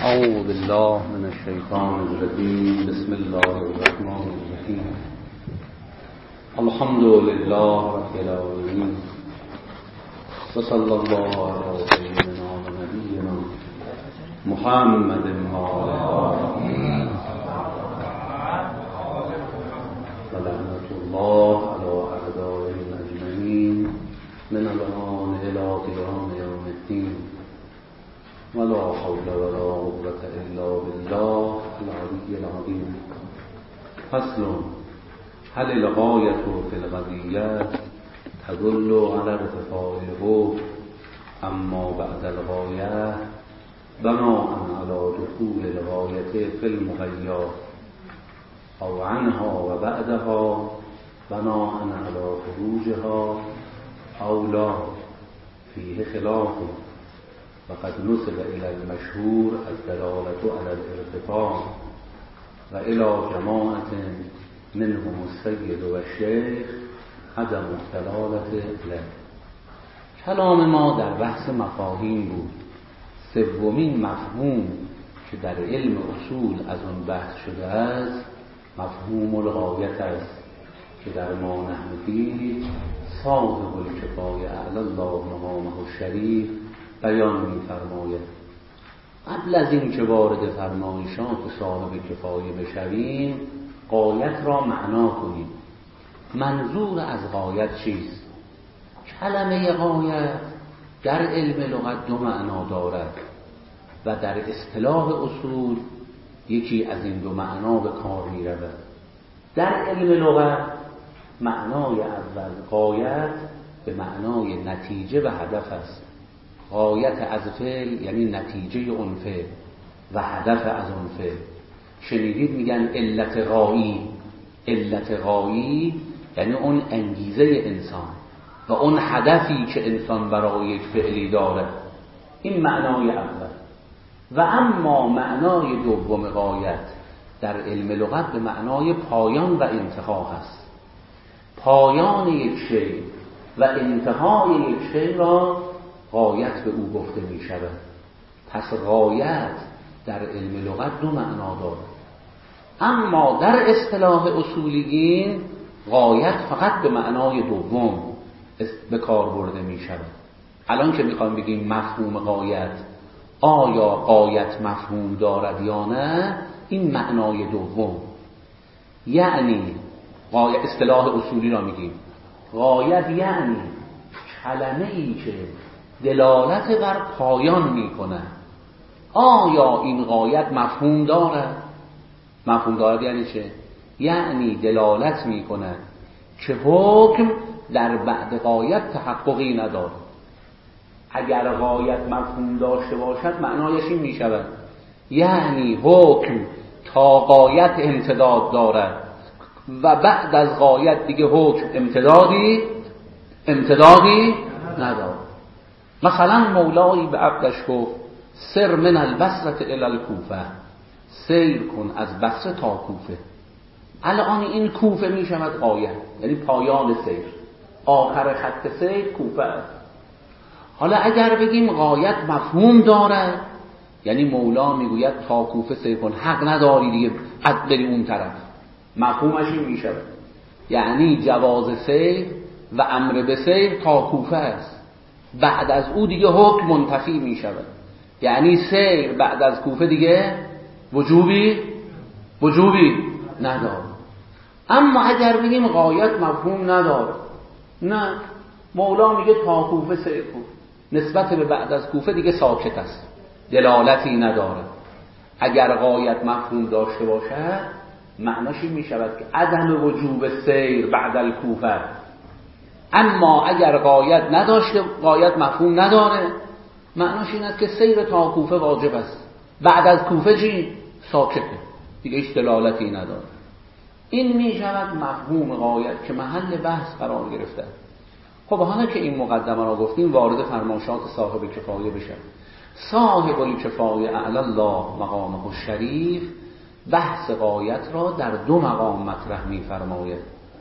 أعوذ بالله من الشيطان الرجيم. بسم الله الرحمن الرحيم. الحمد لله رب العالمين، وصلى الله على سيدنا ونبينا محمد وعلى آله ولعنة الله على أعدائهم أجمعين من الآن إلى قيام يوم الدين، ولا حول ولا قوة إلا بالله العلي العظيم. فصل: هل الغاية في القضية تدل على ارتفاع الحكم اما بعد الغاية بناء على دخول الغاية في المغير، او عنها و بعدها بناء على خروجها، او لا؟ فيه خلاف، وقد نسب إلى المشهور الدلالة على الارتفاع، وإلى جماعة منهم السید و الشیخ عدم الدلالة له. کلام ما در بحث مفاهیم بود. سومین مفهوم که در علم اصول از اون بحث شده است مفهوم الغایت است که در ما نحوی صاحب الکفایه اعلی الله مقامه الشریف بیان می‌فرماید. قبل از این که وارد فرمایشات صاحب کفایه بشویم، غایت را معنا کنیم. منظور از غایت چیست؟ کلمه غایت در علم لغت دو معنا دارد و در اصطلاح اصول یکی از این دو معنا به کار می‌رود. در علم لغت معنای اول غایت به معنای نتیجه و هدف است. غایت از فعل یعنی نتیجه اون فعل و هدف از اون فعل. شنیدید میگن علت غایی. علت غایی یعنی اون انگیزه انسان و اون هدفی که انسان برای یک فعلی داره. این معنای اول. و اما معنای دوم غایت در علم لغت به معنای پایان و انتها هست. پایان یک شی و انتهای یک شی را غایت به او گفته می شود. پس غایت در علم لغت دو معنا دارد. اما در اصطلاح اصولیین غایت فقط به معنای دوم به کار برده می شود. الان که میخوایم بگیم مفهوم غایت، آیا غایت مفهوم دارد یا نه، این معنای دوم. یعنی غایت اصطلاح اصولی را میگیم غایت یعنی کلمه ای که دلالت بر پایان میکنه. آیا این غایت مفهوم دارد؟ مفهوم دارد یعنی چه؟ یعنی دلالت میکنه که حکم در بعد غایت تحققی ندارد. اگر غایت مفهوم داشته باشد معنایش این میشود یعنی حکم تا غایت امتداد دارد و بعد از غایت دیگه حکم امتدادی ندارد. مثلا مولایی به عبدش گفت سر من البصره الی الکوفه، سیر کن از بصره تا کوفه. الان این کوفه می شود غایت، یعنی پایان سیر، آخر خط سیر کوفه است. حالا اگر بگیم غایت مفهوم دارد، یعنی مولا میگوید تا کوفه سیر کن، حق نداری دیگه قد بری اون طرف. مفهومش این می شود یعنی جواز سیر و امر به سیر تا کوفه است. بعد از او دیگه حکم منتفی می شود، یعنی سیر بعد از کوفه دیگه وجوبی نداره. اما اگر بگیم غایت مفهوم نداره، نه، مولا میگه تا کوفه سیر کن، نسبت به بعد از کوفه دیگه ساکت است، دلالتی نداره. اگر غایت مفهوم داشته باشد معناش این می شود که عدم وجوب سیر بعد الکوفه. اما اگر غایت نداشته، غایت مفهوم نداره، معناش این است که سیر تا کوفه واجب است، بعد از کوفه چی؟ ساکته، دیگه هیچ دلالتی نداره. این می شود مفهوم غایت که محل بحث قرار گرفته. خب حالا که این مقدمه را گفتیم وارد فرمایشات صاحب کفایه بشیم. صاحب الکفایه اعلی الله مقامه الشریف بحث غایت را در دو مقام مطرح می فرماید.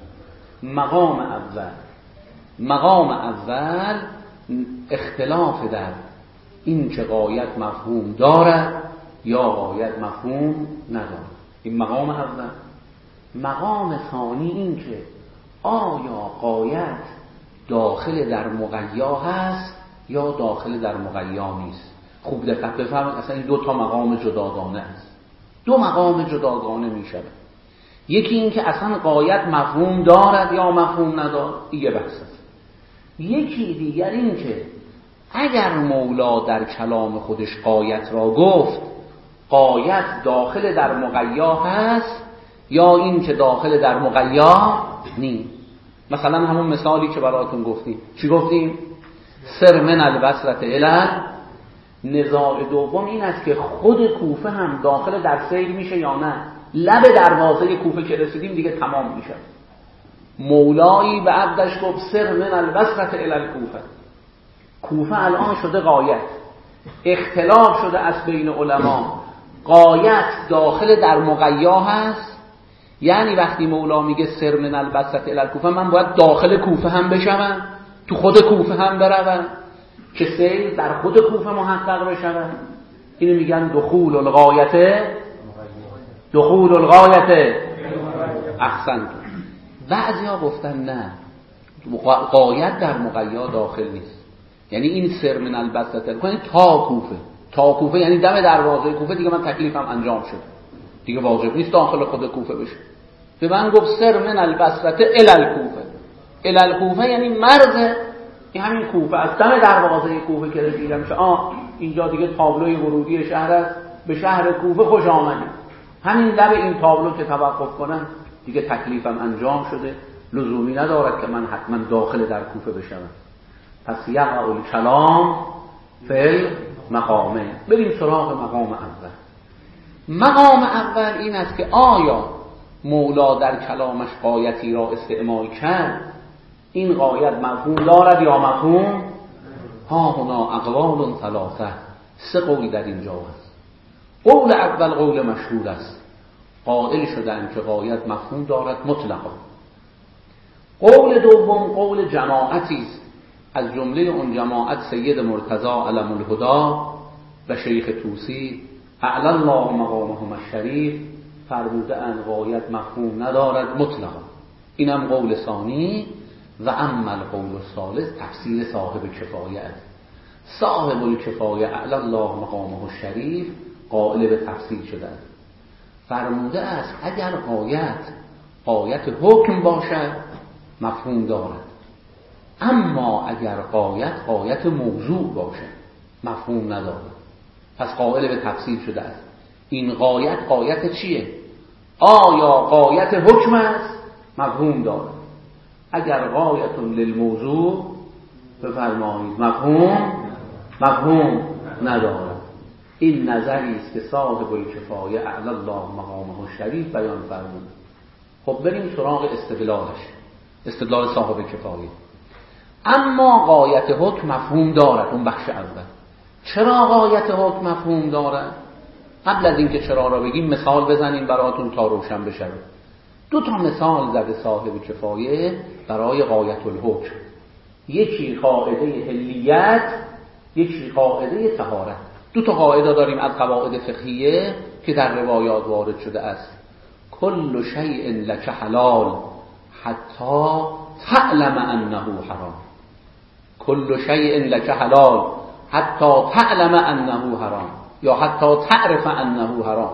مقام اول اختلاف در این که غایت مفهوم دارد یا غایت مفهوم نداره. این مقام اول. مقام ثانی این که آیا غایت داخل در مقیا هست یا داخل در مقیا نیست. خوب دقت بفرمایید، اصلا این دو تا مقام جداگانه است. دو مقام جداگانه می شود. یکی این که اصلا غایت مفهوم دارد یا مفهوم ندارد، این یه بحث است. یکی دیگر این که اگر مولا در کلام خودش غایت را گفت، غایت داخل در مقیا هست یا این که داخل در مقیا نیست. مثلا همون مثالی که براتون گفتیم، چی گفتیم؟ سر من البصرة الی. نزاع دوم این است که خود کوفه هم داخل در سیر میشه یا نه. لب دروازه کوفه که رسیدیم دیگه تمام میشه. مولایی به عبدش گفت سر من البصرة الی الکوفه. کوفه الان شده غایت. اختلاف شده از بین علما، غایت داخل در مقیا هست، یعنی وقتی مولا میگه سر من البصرة الی الکوفه، من باید داخل کوفه هم بشم، تو خود کوفه هم بروم که سیر در خود کوفه محقق بشم. اینو میگن دخول الغایت. دخول الغایت. احسنتون. بعضیا گفتن نه، غایت در مقیا داخل نیست. یعنی این سر من البصرة کنید تا کوفه. تا کوفه یعنی دم دروازه کوفه، دیگه من تکلیفم انجام شد، دیگه واجب نیست داخل خود کوفه بشه. به من گفت سر من البصرة الی الکوفه. الی الکوفه یعنی مرز این همین کوفه، از دم دروازه کوفه که رسیدم میشه اینجا دیگه تابلوی ورودی شهر است، به شهر کوفه خوش آمدید. همین لب این تابلو که توقف کنم دیگه تکلیفم انجام شده، لزومی ندارد که من حتما داخل در کوفه بشم. پس یقع الکلام فی المقامه. بریم سراغ مقام اول. مقام اول این است که آیا مولا در کلامش غایتی را استعمال کرد، این غایت مفهوم دارد یا مفهوم؟ ها هنا اقوال ثلاثه. سه قول در اینجا است. قول اول قول مشهور است، قائل شدن که غایت مفهوم دارد مطلقا. قول دوم قول جماعتی است، از جمله اون جماعت سید مرتضی علم الهدی و شیخ طوسی اعلی الله مقامهم الشریف فرموده ان غایت مفهوم ندارد مطلقا. اینم قول ثانی. و اما القول الثالث تفسیر صاحب کفایه است. صاحب الکفایه اعلی الله مقامه الشریف قائل به تفسیر شده است. فرموده است اگر غایت حکم باشد مفهوم دارد، اما اگر غایت موضوع باشد مفهوم ندارد. پس قائل به تفسیر شده است. این غایت چیه؟ آیا غایت حکم است؟ مفهوم دارد. اگر غایت للموضوع بفرمایید مفهوم ندارد. این نظری است که صاحب الکفایه اعلی الله مقامه الشریف بیان فرمود. خب بریم سراغ استدلال صاحب کفایه. اما غایت حکم مفهوم دارد. اون بخش اول. چرا غایت حکم مفهوم دارد؟ قبل از اینکه چرا را بگیم مثال بزنیم براتون تا روشن بشه. دو تا مثال زده صاحب کفایه برای غایت الحکم. یکی قاعده حلیت، یکی قاعده طهارت. دو تا قاعده داریم از قواعد فقهیه که در روایات وارد شده است. کل شیء لک حلال حتی تعلم انه حرام. کل شیء لک حلال حتی تعلم انه حرام، یا حتی تعرف انه حرام.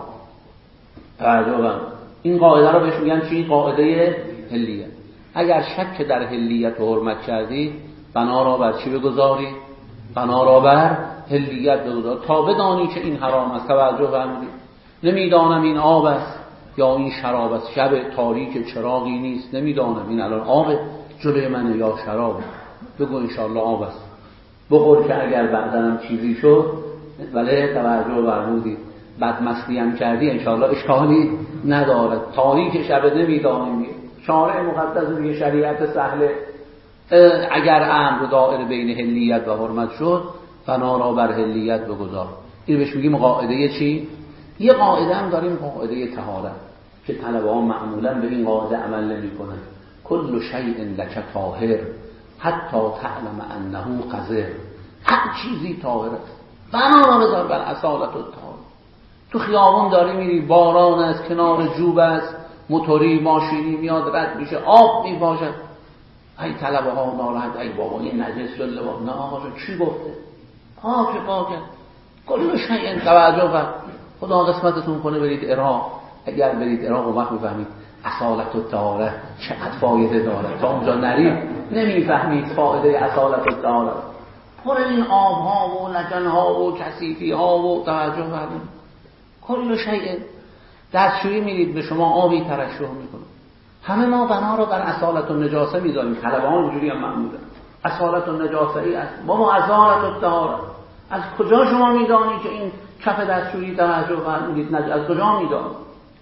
تعجبا این قاعده رو بهش میگن چی؟ قاعده حلیت. اگر شک در حلیت و حرمت کردی، بنا را بر چی بگذاری؟ بنا را بر حلیت بگذار تا بدانی که این حرام است. توجه فرمودید. نمیدانم این آب است یا این شراب است. شب تاریک چراغی نیست، نمیدانم این الان آب جلوی منه یا شراب. بگو انشاءالله آب است. بخور که اگر بعدنم چیزی شد، ولی توجه فرمودید، بدمستی هم کردی انشاءالله اشکالی ندارد. تاریک شب نمیدانیم. شارع مقدس دیگه شریعت سهله. اگر امر دائر بین حلیت و حرمت شد، بنا را بر حلیت بگذار. این بهش میگیم قاعده چی؟ یه قاعده هم داریم، قاعده طهارت، که طلبه ها معمولا به این قاعده عمل نمی‌کنن. کل شیء لک طاهر حتی تعلم انه قذر. هر چیزی طاهر است، بنا را بذار بر اصالت الطهارت. تو خیابون داری میری، باران از کنار جوب است، موتوری ماشینی میاد رد میشه، آب میپاشه، ای طلبه ها ناراحت، ای بابا این نجس شد لباس. نه آقا چی گفته؟ پاکه کل شیء توجه و خدا قسمتتون کنه برید عراق. اگر برید عراق اون وقت میفهمید اصالت الطهاره چقدر فایده داره. تا اونجا نرید نمیفهمید فایده اصالت الطهاره. پر این آبها و لجنها و کثیفیها و توجه فرمایید کل شیء. دستشویی میرید به شما آبی ترشح میکنه. همه ما بنا رو بر اصالت النجاسه میذاریم. طلبه ها اینجوری هم معموله. اصالت النجاسه ای است. بابا اصالت الطهاره از کجا شما میدانی که این کف دستشویی توجه فرمودید؟ از کجا میدانی؟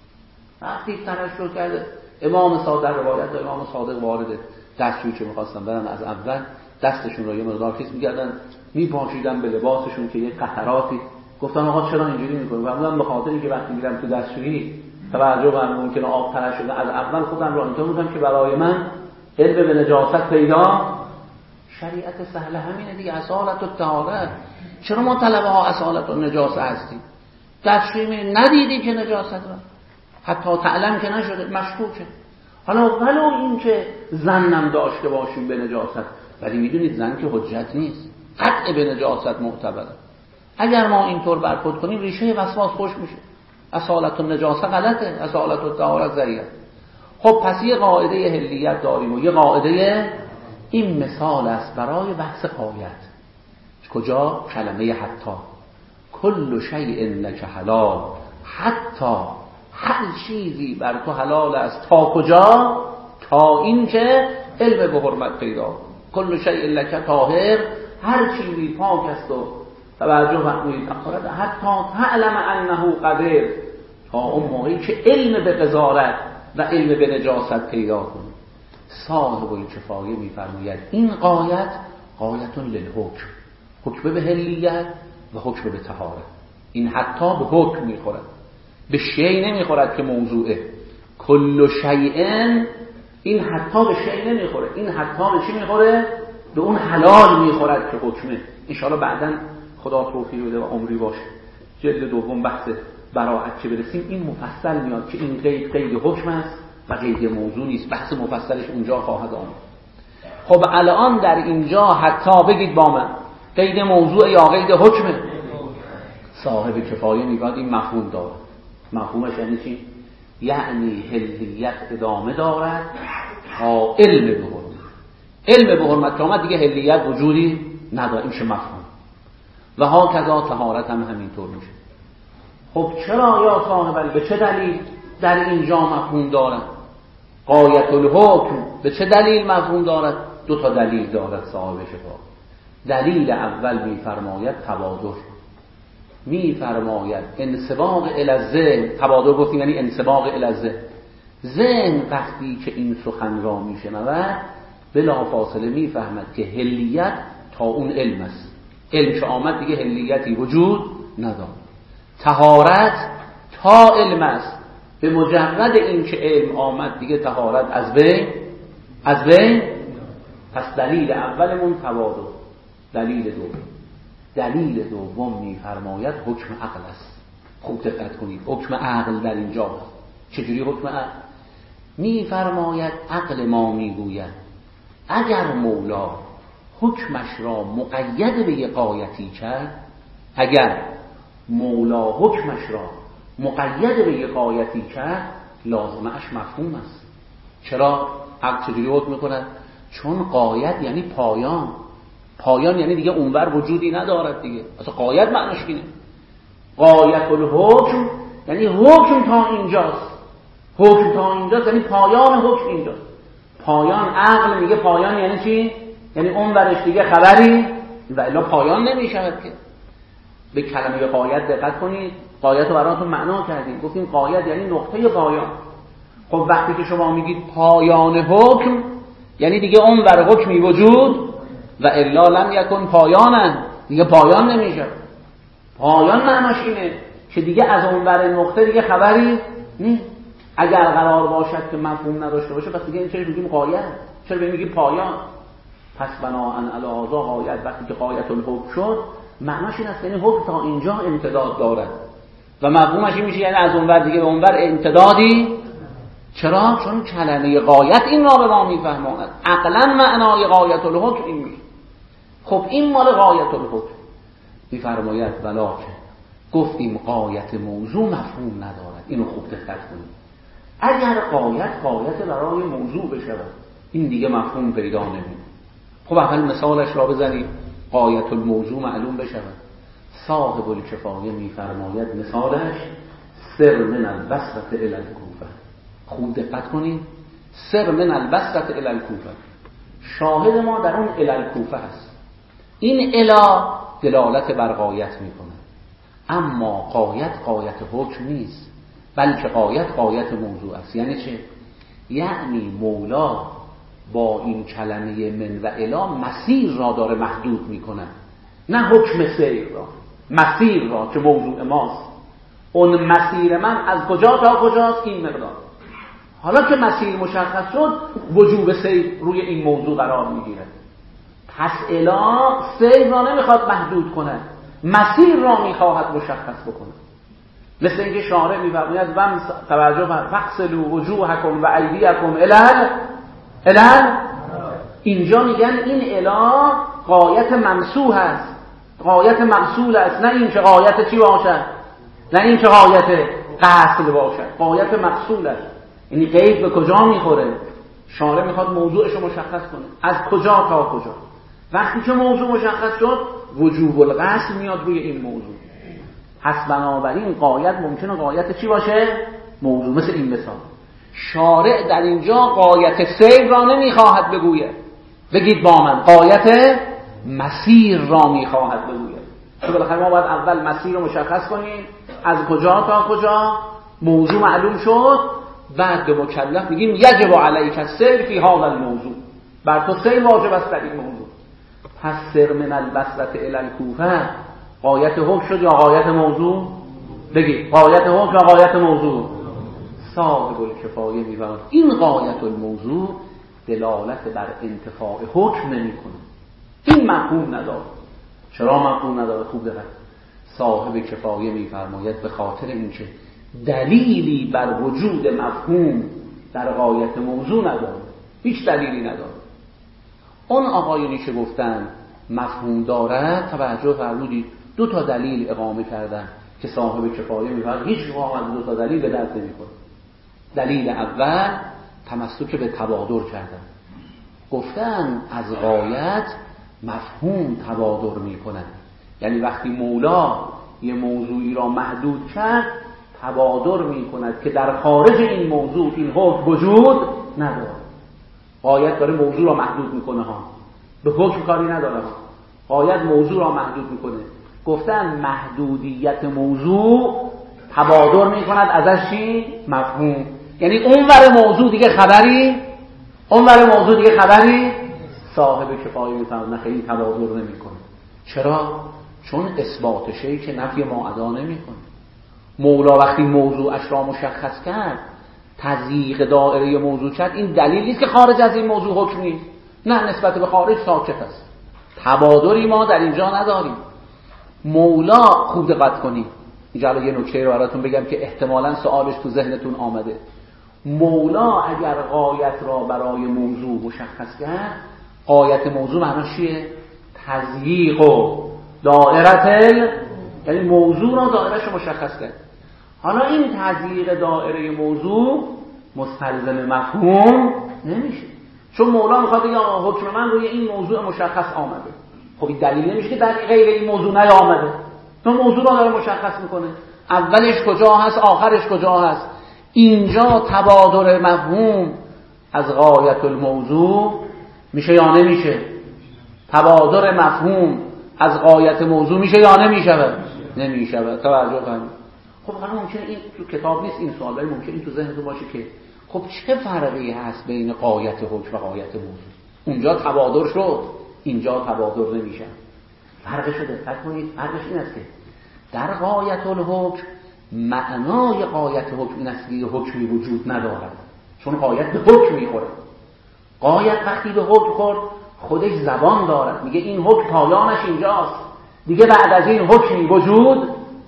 وقتی ترشح کرده امام صادق روایت امام صادق وارده دستشویی که میخواستن برن از اول دستشون رو یه مقدار خیس میگردن میپاشیدن به لباسشون که یه قطراتی. گفتن آقا چرا اینجوری میکنی؟ فرمودن به خاطر اینکه وقتی میرم تو دستشویی توجه فرمودن ممکنه آب ترشح شده، از اول خودم رو اینطور میکنم که برای من علم به نجاست پیدا. شریعت سهل همینه دیگه، اصالت الطهاره. چرا ما طلبه ها اصالت النجاسه هستیم؟ دستشویی ندیدی که نجاست رو حتی تعلم که نشده مشکوکه. حالا ولو این که زنم داشته باشیم به نجاست، ولی میدونید زن که حجت نیست، قطع به نجاست معتبره. اگر ما اینطور برخورد کنیم ریشه وسواس خوش میشه. اصالت النجاسه غلطه، اصالت الطهاره ضعیفه. خب پس یه قاعده حلیت داریم و یه قاعده، این مثال است برای بحث قایت. کجا؟ کلمه حتی. کل شیء لک حلال، حتی هر چیزی بر تو حلال است. تا کجا؟ تا اینکه علم به حرمت پیدا. کل شیء لک طاهر، هر چیزی پاک است و توجه فرمایید حتی تعلم انه قدر، تا اون موقعی که علم به قذارت و علم به نجاست پیدا کنی. صاحب الکفایه میفرماید این قایت قایت للحکم، حکم به حلیت و حکم به طهارت. این حتی به حکم میخورد، به شیء نمیخورد که موضوعه. کل شیء، این حتی به شیء نمیخوره، این حتی به چی میخوره؟ به اون حلال میخورد که حکمه. انشاءالله بعداً خدا توفیق بده و عمری باشه جلد دوم بحث براءت که برسیم این مفصل میاد که این قید حکم است و قید موضوع نیست. بحث مفصلش اونجا خواهد آمد. خب الان در اینجا حتی بگید با من قید موضوع یا قید حکمه؟ صاحب کفایه میگه این مفهوم داره. مفهومش یعنی چی؟ یعنی حلیت ادامه دارد تا علم به حرمت. علم به حرمت که آمد دیگه حلیت وجودی نداره. این چه مفهوم؟ و ها کذا طهارت هم همینطور میشه. خب چرا یا صاحب، به چه دلیل در اینجا مفهوم دارد؟ غایت الحکم به چه دلیل مفهوم دارد؟ دو تا دلیل دارد صاحب شفا. دلیل اول میفرماید تبادر، میفرماید انسباق الی الذهن. تبادر گفتیم یعنی انسباق الی الذهن. ذهن وقتی که این سخن را میشنود بلافاصله میفهمد که حلیت تا اون علم است. علم که آمد دیگه حلیتی وجود نداره. طهارت تا علم است. به مجرد این که علم آمد دیگه طهارت از بین. پس دلیل اولمون تبادر. دلیل دوم میفرماید حکم عقل است. خوب دقت کنید، حکم عقل در اینجا است. چجوری حکم عقل؟ میفرماید عقل ما میگوید اگر مولا حکمش را مقید به یک قایتی کرد، اگر مولا حکمش را مقید به یک قایتی کرد لازمش مفهوم است. چرا؟ عقل چجوری حکم میکند؟ چون قایت یعنی پایان. پایان یعنی دیگه اونور وجودی ندارد دیگه. اصلا قایت معنیش اینه. قایت الحکم یعنی حکم تا اینجاست. حکم تا اینجاست یعنی پایان حکم اینجاست. پایان عقل میگه پایان یعنی چی؟ یعنی اونورش دیگه خبری و الا پایان نمیشود که. به کلمه قایت دقت کنید. قایت رو براتون معنا کردیم. گفتیم قایت یعنی نقطه پایان. خب وقتی که شما میگید پایان حکم یعنی دیگه اونور حکمی وجود و الا لم یکن پایانن، دیگه پایان نمیشه. پایان معناش اینه که دیگه از اونور نقطه دیگه خبری نیست. اگر قرار باشد که مفهوم نداشته باشه پس دیگه این چرا میگیم قایت؟ چرا میگیم پایان؟ پس بناءً علی هذا قایت وقتی که قایت الحکم شد معناش این است یعنی حکم تا اینجا امتداد دارد و مفهومش این میشه یعنی از اونور دیگه به اونور امتدادی. چرا؟ چون کلمه غایت این را به ما میفهماند. عقلا معنای غایت الحکم این میشه. خب این مال غایت الحکم میفرماید ولکن گفتیم غایت موضوع مفهوم ندارد. اینو خوب دقت کنید. اگر غایت برای موضوع بشه این دیگه مفهوم پیدا نمیکنه. خب اول مثالش را بزنیم غایت الموضوع معلوم بشه. صاحب الکفایه میفرماید مثالش سر من البصره الی الکوفه. خوب دقت کنید. سر من البصره الی الکوفه، شاهد ما در اون الی الکوفه هست. این الی دلالت بر غایت میکنه، اما غایت حکم نیست، بلکه غایت موضوع است. یعنی چه؟ یعنی مولا با این کلمه من و الی مسیر را داره محدود میکنه، نه حکم سیر را، مسیر را که موضوع ماست. اون مسیر من از کجا تا کجاست؟ این مقدار. حالا که مسیر مشخص شد وجوب سیر روی این موضوع قرار میگیره. پس الی سیر را نمیخواد محدود کنه، مسیر را میخواهد مشخص بکنه. مثل اینکه شارع میفرماید توجه فغسلوا وجوهکم و ایدیکم الال. اینجا میگن این الی غایت ممسوح است، غایت مقصول است، نه این که غایت چی باشد، نه این که غایت قصد باشد، غایت مقصول است. یعنی قید به کجا میخوره؟ شارع میخواد موضوعش رو مشخص کنه، از کجا تا کجا. وقتی که موضوع مشخص شد وجوب القصد میاد روی این موضوع. پس بنابراین غایت ممکنه غایت چی باشه؟ موضوع. مثل این مثال شارع در اینجا غایت سیر را نمیخواهد بگوید. بگید با من غایت مسیر را میخواهد بگوید. چون بالاخره ما باید اول مسیر رو مشخص کنیم، از کجا تا کجا. موضوع معلوم شد، بعد به مکلف میگیم یجب علیک السیر فی هذا الموضوع، بر تو سیر واجب است در این موضوع. پس سر من البصره الی الکوفه غایت حکم شد یا غایت موضوع؟ بگید غایت حکم یا غایت موضوع؟ صاحب الکفایه میفرماید این غایت الموضوع دلالت بر انتفاع حکم نمیکنه، این مفهوم نداره. چرا مفهوم نداره؟ خوب دقت. صاحب کفایه میفرماید به خاطر اینکه دلیلی بر وجود مفهوم در غایت موضوع نداره، هیچ دلیلی نداره. اون آقایونی که گفتن مفهوم داره توجه فرمودید دو تا دلیل اقامه کردن که صاحب کفایه میفرماید هیچ واحد دو تا دلیل به درد نمیخوره. دلیل اول تمسک به تبادر کردن. گفتن از غایت مفهوم تبادر میکنه، یعنی وقتی مولا یه موضوعی را محدود کرد تبادر میکند که در خارج این موضوع این حکم وجود نداره. غایت داره موضوع را محدود میکنه ها، به حکم کاری نداره ها. غایت موضوع را محدود میکنه. گفتن محدودیت موضوع تبادر میکند ازش چی؟ مفهوم. یعنی اونور موضوع دیگه خبری صاحب کفایه میفهمد نه خیلی تبادر نمیکنه. چرا؟ چون اثبات شیء که نفی ما ادا نمیکنه. مولا وقتی موضوعش را مشخص کرد تضییق دایره موضوع کرد، این دلیل نیست که خارج از این موضوع حکم نیست، نه نسبت به خارج ساکت است. تبادری ما در اینجا نداریم. مولا خوب دقت کنید، اینجا یه نکته رو براتون بگم که احتمالاً سوالش تو ذهنتون آمده. مولا اگر غایت را برای موضوع مشخص کرد، غایت موضوع معناش چیه؟ تضییق و دایره، یعنی موضوع را دایرهش رو مشخص کرد. حالا این تضییق دایره موضوع مستلزم مفهوم نمیشه، چون مولا میخواد بگه حکم من روی این موضوع مشخص آمده. خب این دلیل نمیشه که در غیر این موضوع نیامده، چون موضوع را داره مشخص میکنه، اولش کجا هست آخرش کجا هست. اینجا تبادر مفهوم از غایت الموضوع میشه یا نمیشه؟ تبادر مفهوم از غایت موضوع میشه یا نمیشه؟ نمیشه. توجه کنید. خب حالا ممکنه این تو کتاب نیست این سوال، ولی ممکنه این تو ذهنتون باشه که خب چه فرقی هست بین غایت حکم و غایت موضوع؟ اونجا تبادر شد، اینجا تبادر نمیشه. فرقش رو دقت کنید. فرقش این است که در غایت الحکم معنای غایت حکم این است که حکمی وجود ندارد، چون غایت به حکم میخوره. غایت وقتی به حکم خورد خودش زبان دارد، میگه این حکم پایانش اینجاست، دیگه بعد از این حکمی وجود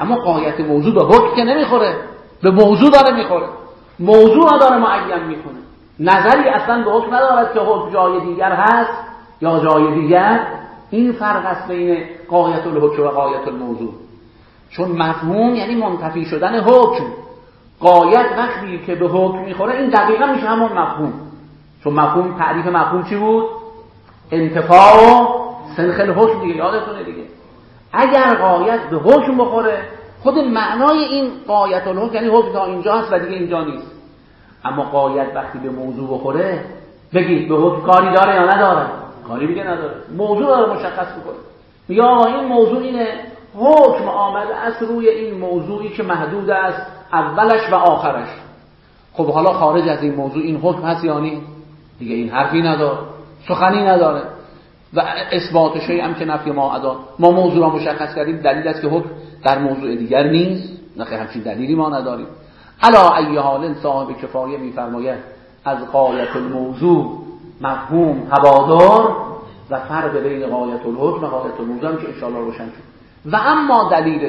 اما غایت موضوع به حکم که نمیخوره، به موضوع داره میخوره، موضوع داره معین میکنه. نظری اصلا به حکم ندارد که حکم جای دیگر هست یا جای دیگر. این فرق است بین غایت الحکم و غایت الموضوع. چون مفهوم یعنی منتفی شدن حکم، غایت وقتی که به حکم میخوره این دقیقا میشه همون مفهوم. چون مفهوم، تعریف مفهوم چی بود؟ انتفاع و سنخ الحکم دیگه، یادتونه دیگه. اگر غایت به حکم بخوره، خود معنای این غایت الحکم یعنی حکم تا اینجا هست و دیگه اینجا نیست. اما غایت وقتی به موضوع بخوره، بگید به حکم کاری داره یا نداره؟ کاری دیگه نداره، موضوع داره مشخص میکنه. میگه آقا این موضوع اینه، حکم آمده از روی این موضوعی که محدود است اولش و آخرش. خب حالا خارج از این موضوع این حکم هست یا نه؟ دیگه این حرفی نداره، سخنی نداره. و اثبات شیء هم که نفی ما ادا. ما موضوع را مشخص کردیم، دلیل است که حکم در موضوع دیگر نیست. نه همچین دلیلی ما نداریم. علا ای حال صاحب کفایه میفرماید از غایت الموضوع مفهوم تبادر و فرق بین غایت الحکم و غایت الموضوع هم که ان شاءالله روشن شد. و اما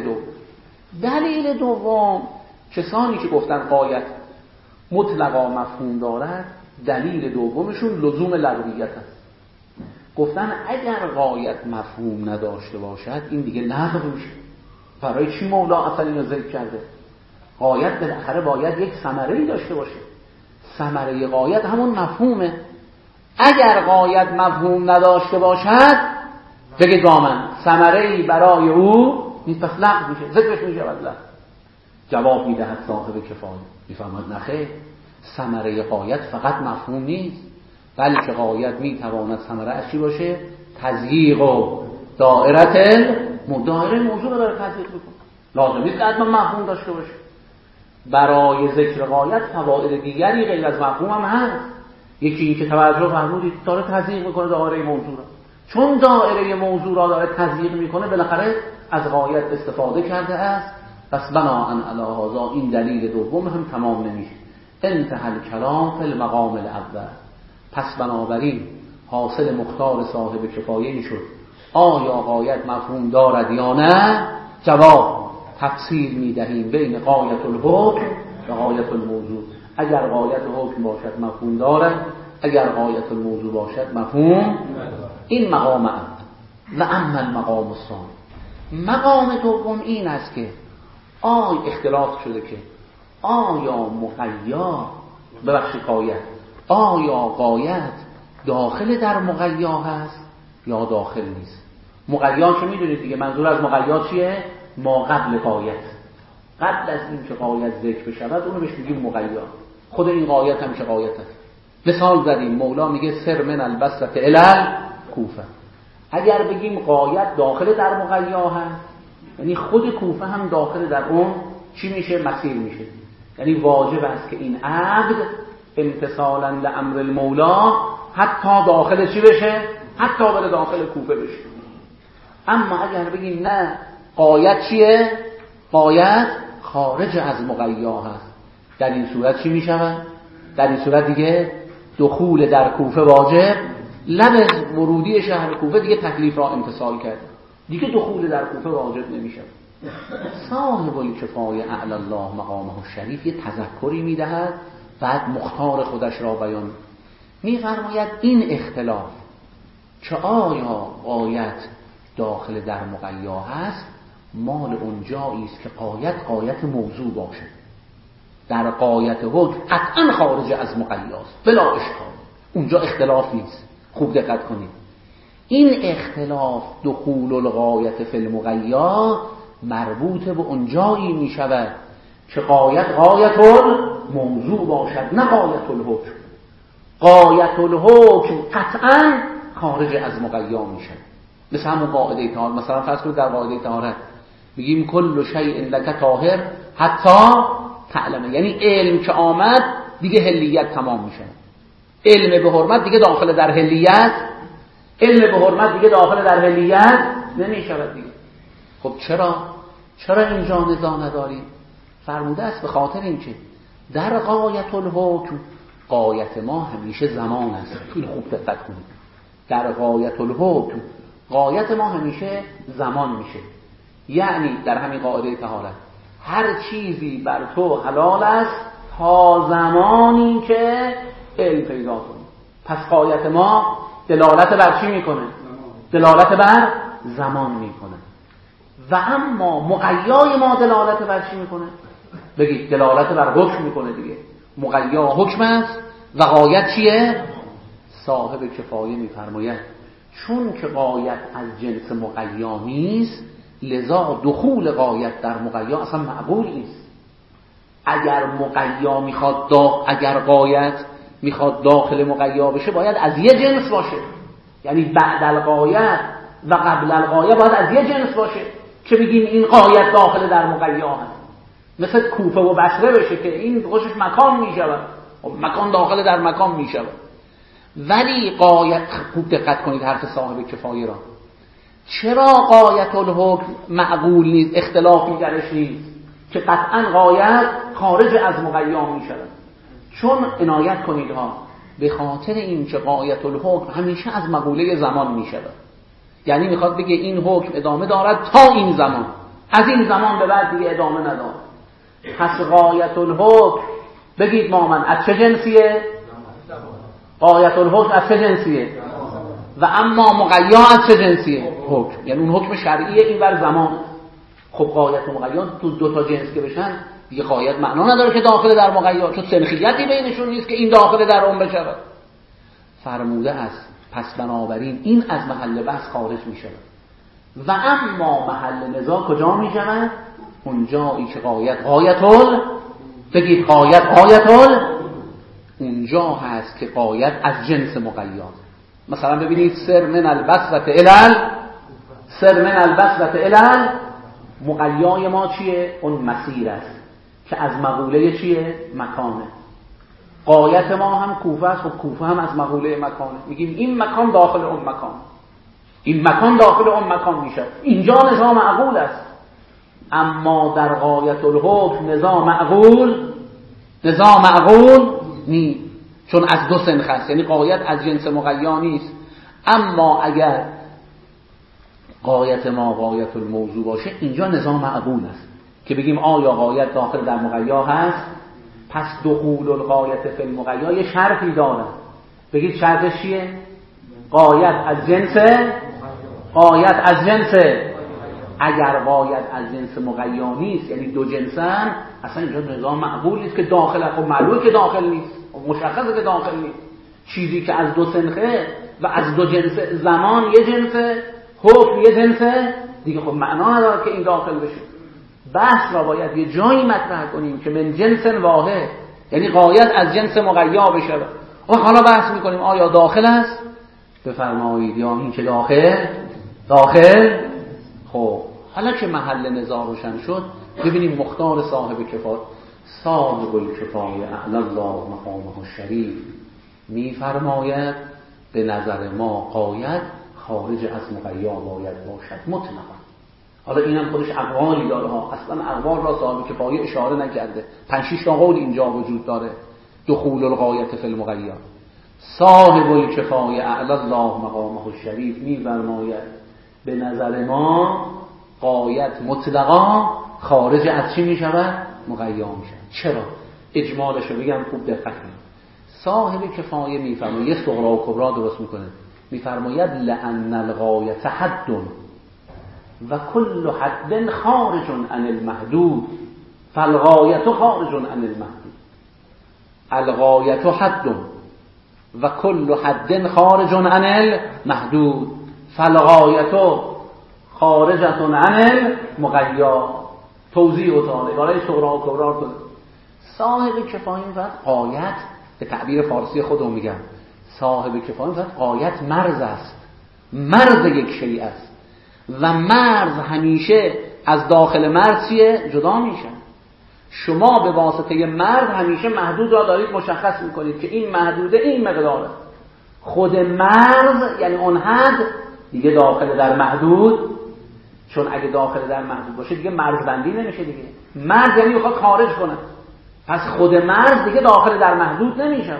دلیل دوم کسانی که گفتن غایت مطلقا مفهوم دارد، دلیل دومشون لزوم لغویت است. گفتن اگر غایت مفهوم نداشته باشد این دیگه لغو میشه. برای چی مولا اصلا اینو ذکر کرده؟ غایت بالاخره باید یک ثمره‌ای داشته باشه. ثمره غایت همون مفهومه. اگر غایت مفهوم نداشته باشد، بگید با من ثمره‌ای برای او نیست، پس لغو میشه، ذکرش میشه بدلا. جواب میدهد صاحب کفایه، میفهمد نخیر، ثمره غایت فقط مفهوم نیست، بلکه غایت میتواند ثمره از چی باشه؟ تضییق و دایره موضوع رو داره تضییق میکنه. لازم نیست که حتما مفهوم داشته باشه. برای ذکر غایت فواید دیگری غیر از مفهوم هم هست. یکی این که توجه فرمودید داره تضییق میکنه دایره موضوع رو. چون دایره موضوع را داره تضییق میکنه بالاخره از غایت استفاده کرده است. پس بناءً علی هذا این دلیل دوم هم تمام نمیشه. انتهى الکلام فی المقام الاول. پس بنابراین حاصل مختار صاحب کفایه شد آیا غایت مفهوم دارد یا نه؟ جواب تفصیل میدهیم بین غایت الحکم و غایت الموضوع. اگر غایت حکم باشد مفهوم دارد، اگر غایت الموضوع باشد مفهوم. این مقام اول. و اما المقام الثانی، مقام دوم این است که اختلاف شده که آیا آیا غایت داخل در مقیا هست یا داخل نیست؟ مقیا که میدونید دیگه، منظور از مقیا چیه؟ ما قبل غایت، قبل از این که غایت ذکر بشود اونو بهش میگیم مقیا. خود این غایت هم که غایت هست. مثال زدیم، مولا میگه سر من البصره الی کوفه. اگر بگیم غایت داخل در مقیا هست، یعنی خود کوفه هم داخل در اون چی میشه؟ مسیر میشه. یعنی واجب است که این عبد امتثالا لامر المولا حتی داخل چی بشه؟ حتی بره داخل کوفه بشه. اما اگر بگیم نه، غایت چیه؟ غایت خارج از مقیا هست، در این صورت چی میشود؟ در این صورت دیگه دخول در کوفه واجب، لب ورودی شهر کوفه دیگه تکلیف را امتثال کرده، دیگه دخول در کوفه واجب نمیشه. صاحب الکفایه اعلی الله مقامه الشریف یه تذکری میدهد، بعد مختار خودش را بیان میفرماید این اختلاف که آیا غایت داخل در مقیا هست مال اون جایی است که غایت موضوع باشه. در غایت حکم قطعا خارج از مقیاست بلا اشکال، اونجا اختلاف نیست. خوب دقت کنید، این اختلاف دخول الغایت فی المقیا مربوط به اون جایی می شود که غایت الموضوع باشد، نه غایت الحکم. غایت الحکم قطعا خارج از مقیا می شود. مثل همون قاعده طهارت، مثلا فرض کنید در قاعده طهارت بگیم کل شیء لک طاهر حتی تعلمه، یعنی علم که آمد دیگه حلیت تمام میشه. علم به حرمت دیگه داخل در حلیت، نمیشه دیگه. خب چرا اینجا نزاع نداریم؟ فرموده است به خاطر اینکه در غایت الحکم غایت ما همیشه زمان است. خیلی خوب دقت کنید، در غایت الحکم غایت ما همیشه زمان میشه. یعنی در همین قاعده طهارت هر چیزی بر تو حلال است تا زمانی که علم پیدا کنی. پس غایت ما دلالت بر چی میکنه؟ دلالت بر زمان میکنه. و اما مقیای ما دلالت بر چی میکنه؟ بگید دلالت بر حکم میکنه دیگه. مقیا حکم است و غایت چیه؟ صاحب کفایه میفرماید چون که غایت از جنس مقیا نیست لذا دخول غایت در مقیا اصلا معقول نیست. اگر مقیا میخواد اگر غایت میخواد داخل مقیا بشه باید از یه جنس باشه، یعنی بعد الغایت و قبل الغایه باید از یه جنس باشه که بگیم این غایت داخل در مقیا هست. مثل کوفه و بصره بشه که این خوشش مکان میشود، مکان داخل در مکان میشود. ولی غایت، خوب دقت کنید حرف صاحب کفایه را، چرا غایت الحکم معقول نیست، اختلافی درش نیست که قطعا غایت خارج از مقیا میشود؟ چون عنایت کنید ها، به خاطر این که غایت الحکم همیشه از مقوله زمان میشود، یعنی میخواد بگه این حکم ادامه دارد تا این زمان، از این زمان به بعد دیگه ادامه ندارد. پس غایت الحکم بگید مامن از چه جنسیه؟ غایت الحکم از چه جنسیه؟ و اما مقیا از چه جنسیه؟ حکم، یعنی اون حکم شرعیه، این بر زمان. خب غایت و مقیا تو دو تا جنس که بشن دیگه غایت معنا نداره که داخل در مقیا، چون سنخیتی بینشون نیست که این داخل در اون بشود. فرموده است پس بنابراین این از محل بحث خارج می شود. و اما محل نزاع کجا می شود؟ اونجایی که بگید غایت اونجا هست که غایت از جنس مقیا. مثلا ببینید سر من البصرة الى مقیای ما چیه؟ اون مسیر است که از مقوله چیه؟ مکانه. غایت ما هم کوفه است، خب کوفه هم از مقوله مکانه. میگیم این مکان داخل اون مکان، این مکان داخل اون مکان میشه. اینجا نظام معقول است. اما در غایت الحکم نظام معقول نیست، چون از دو سنخ است، یعنی غایت از جنس مقیا نیست. اما اگر غایت ما غایت الموضوع باشه اینجا نظام معقول است که بگیم آیا غایت داخل در مقیا هست. پس دخول الغایت فی المقیا یه شرطی داره. بگید شرطش چیه؟ غایت از جنس اگر غایت از جنس مقیا نیست، یعنی دو جنسن، اصلا اینجا نظام معقول نیست که داخل. خب معلومه که داخل نیست، مشخصه که داخل نیست. چیزی که از دو سنخه و از دو جنس، زمان یه جنسه، حکم یه جنسه دیگه، خب معنا نداره که این داخل بشه. بحث را باید یه جایی مطرح کنیم که من جنس واحد، یعنی غایت از جنس مقیا بشه. و حالا بحث میکنیم آیا داخل است؟ بفرمایید یا این که داخل. خب حالا که محل نزاع روشن شد، ببینیم مختار صاحب الکفایه اعلی الله مقامه الشریف میفرماید به نظر ما غایت خارج از مقیا باید باشد مطلقا. حالا اینم خودش اقوالی داره ها، اصلا اقوال را صاحب کفایه اشاره نکرده، 5-6 تا قول اینجا وجود داره. دخول الغایت فی المقیا، صاحب الکفایه اعلی الله مقامه الشریف میفرماید به نظر ما غایت مطلقا خارج از چی میشود؟ مقیا میشود. چرا؟ اجمالش رو بگم خوب دقت کنید. صاحب کفایه میفرماید، یه صغرا و کبرا درست میکنه، میفرماید لأن الغایت حد و کل حد خارج عن المحدود فالغایت خارج عن المحدود. الغایت حد و کل حد خارج عن المحدود فالغایت خارجة عن المقیا. توضیح و تعالی برای صغرا و کبرا کنه. صاحب کفایه میفرد غایت، به تعبیر فارسی خودم میگم، صاحب کفایه میفرد غایت مرز است، مرز یک شیء است و مرز همیشه از داخل مرز چیه؟ جدا میشه. شما به واسطه مرز همیشه محدود را دارید مشخص میکنید که این محدوده این مقداره. خود مرز یعنی اون حد دیگه داخل در محدود، چون اگه داخل در محدود باشه دیگه مرز بندی نمیشه دیگه. مرز یعنی میخواد خارج کنه، پس خود مرز دیگه داخل در محدود نمیشه.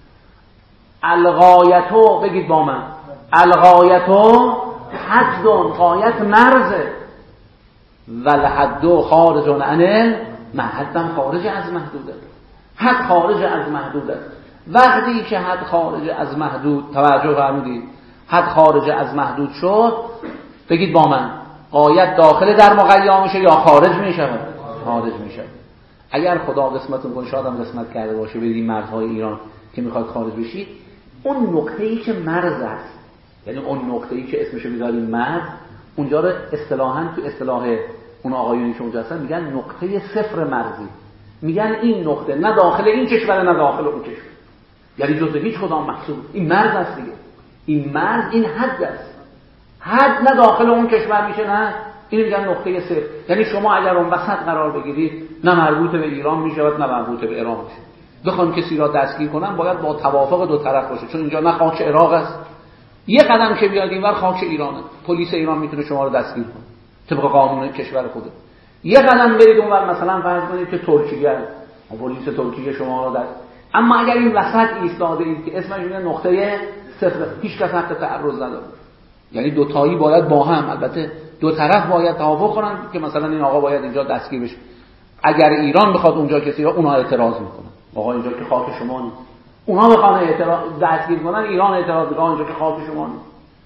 الغایتو بگید با من، الغایتو حد، غایت مرزه. والحد خارج عن المحد، خارج از محدوده. حد خارج از محدوده. وقتی که حد خارج از محدود، توجه فرمودید، حد خارج از محدود شد، بگید با من، غایت داخل در مقیا میشه یا خارج میشه؟ خارج میشه. اگر خدا قسمتون کنه، شاید هم قسمت کرده باشه برید مردهای ایران که میخواد خارج بشید، اون نقطه‌ای که مرز است، یعنی اون نقطه‌ای که اسمشو میذاریم مرز، اونجا رو اصطلاحاً تو اصطلاح اون آقایونی که اونجا هستن میگن نقطه صفر مرزی. میگن این نقطه نه داخل این کشور نه داخل اون کشور، یعنی جزء هیچ کدام محسوب، این مرز است دیگه. این مرز، این حد است. حد نه داخل اون کشور میشه نه، این میگن نقطه صفر. یعنی شما اگر اون وسط قرار بگیرید، نه مربوط به ایران میشود نه مربوط به عراق میشه. بخوان کسی را دستگیر کنن باید با توافق دو طرف باشه، چون اینجا نه خاک عراق است، یه قدم که بیاد اینور خاک ایرانه، پلیس ایران میتونه شما رو دستگیر کنه طبق قانون کشور خوده. یه قدم برید اونور، مثلا فرض کنید که ترکیه، پلیس ترکیه شما رو اما اگر این وسط ایستاده اید که اسمش میگه نقطه صفر، هیچ کس حق تعرض نداره. یعنی دو تایی باید با هم، البته دو طرف باید توافق کنن که مثلا این آقا باید اینجا دستگیر بشه. اگر ایران بخواد اونجا کسی را، اونها اعتراض میکنن، آقا اینجا که خاک شما نیست. اونها بخوان دستگیر کنن، ایران اعتراض میکنه اینجا که خاک شما نیست.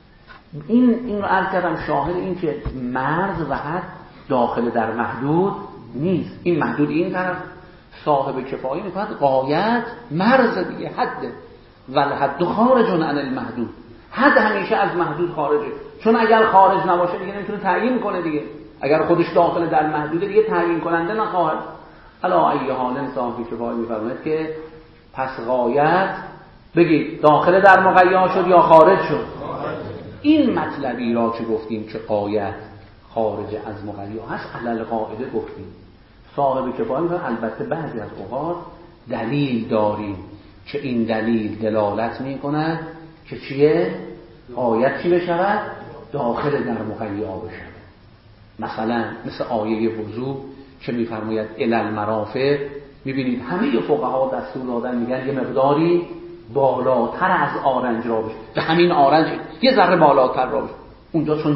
این رو عرض کردم شاهد این که مرز و حد داخل در محدود نیست. این محدود این طرف صاحب کفایی میکنه، غایت مرز دیگه، حد. والحد خارج عن المحدود، حد همیشه از محدود خارجه، چون اگر خارج نباشه دیگه نمیتونه تعیین کنه دیگه. اگر خودش داخل در محدوده دیگه تعیین کننده نخواهد. الا ای حال صاحب کفایی میفرماید که پس غایت، بگید داخل در مقیا شد یا خارج شد. این مطلبی را که گفتیم که غایت خارج از مقیا هست، علل قاعده گفتیم صاحب کفایی میفرماید البته بعضی از اوقات دلیل داریم که این دلیل دلالت میکند که چیه؟ آیت چی بشود؟ داخل در مقیا بشود. مثلا مثل آیه وضو که میفرماید الال مرافق، میبینید همه فقها دستور دادن، میگن یه مقداری بالاتر از آرنج را بشه، به همین آرنج یه ذره بالاتر را بشه. اونجا چون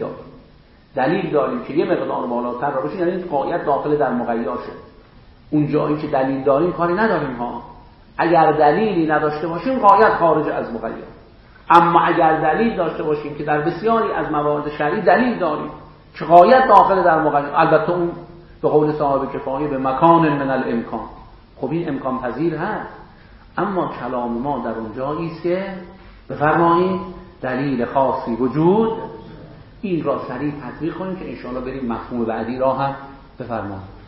دلیل داریم که یه مقدار بالاتر را بشه، یعنی آیت داخل در مقیا شد. اونجایی که دلیل داریم کاری نداریم ها. اگر دلیلی نداشته باشیم غایت خارج از مقیا. اما اگر دلیل داشته باشیم که در بسیاری از موارد شرعی دلیل داریم که غایت داخل در مقیا، البته اون به قول صاحب کفایه به مکان من الامکان، خب این امکان پذیر هست، اما کلام ما در اونجایی است که بفرمایید دلیل خاصی وجود. این را سریع تطبیق کنیم که انشاءالله بریم مفهوم بعدی را هم بفرمایید.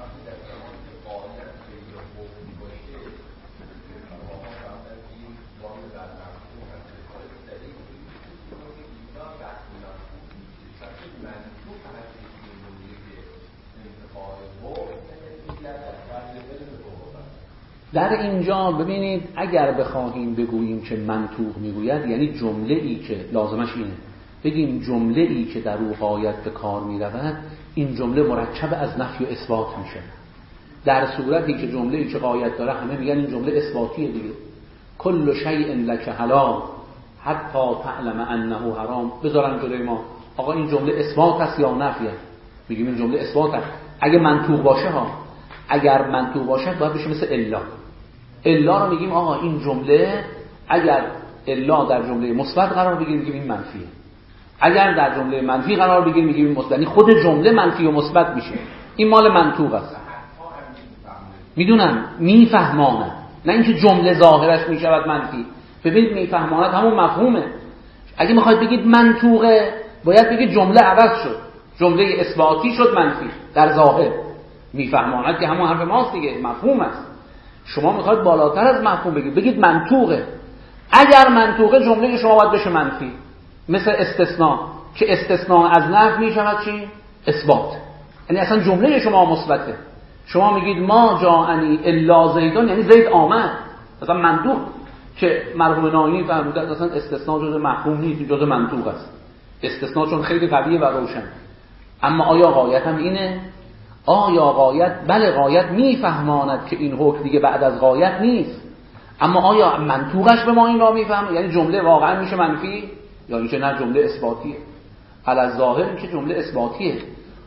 در اینجا ببینید اگر بخواهیم بگوییم که منطوق میگوید، یعنی جمله ای که لازمش اینه بگیم جمله ای که در او غایت به کار میرود، این جمله مرکب از نفی و اثبات میشه. در صورتی که جمله ای که غایت داره همه میگن این جمله اثباتیه دیگه. کل شیء لک حلال حتی تعلم انه حرام، بذارن جلوی ما آقا این جمله اثبات است یا نفیه؟ میگیم این جمله اثبات است. اگه منطوق باشه ها، اگر منطوق باشه باید بشه مثل الا رو میگیم آقا این جمله اگر الا در جمله مثبت قرار بگیریم میگیم این منفیه، اگر در جمله منفی قرار بگیریم میگیم این مثبت. یعنی خود جمله منفی و مثبت میشه. این مال منطوق است. میدونم میفهمانه، نه اینکه جمله ظاهرش میشود منفی. ببینید میفهمانه همون مفهومه. اگه میخواید بگید منطوقه باید بگید جمله عوض شد، جمله اثباتی شد منفی در ظاهر. میفهمانه که همون حرف ماست دیگه، مفهوم است. شما میخواید بالاتر از مفهوم بگید منطوقه. اگر منطوقه جمله شما باید بشه منفی، مثل استثناء که استثناء از نفی میشود چی؟ اثبات. یعنی اصلا جمله شما مثبته. شما میگید ما جاءنی الا زیدون، یعنی زید آمد. مثلا منطوق که مرحوم ناینی فرموده اصلا استثناء جزء مفهوم نیست، جزء منطوق است. استثناء چون خیلی قویه و روشن. اما آیا غایت هم اینه؟ آیا غایت؟ بله غایت میفهماند که این حکم دیگه بعد از غایت نیست. اما آیا منطوقش به ما این را میفهمه؟ یعنی جمله واقعا میشه منفی یا اینکه نه جمله اثباتیه؟ علی الظاهر میشه جمله اثباتیه.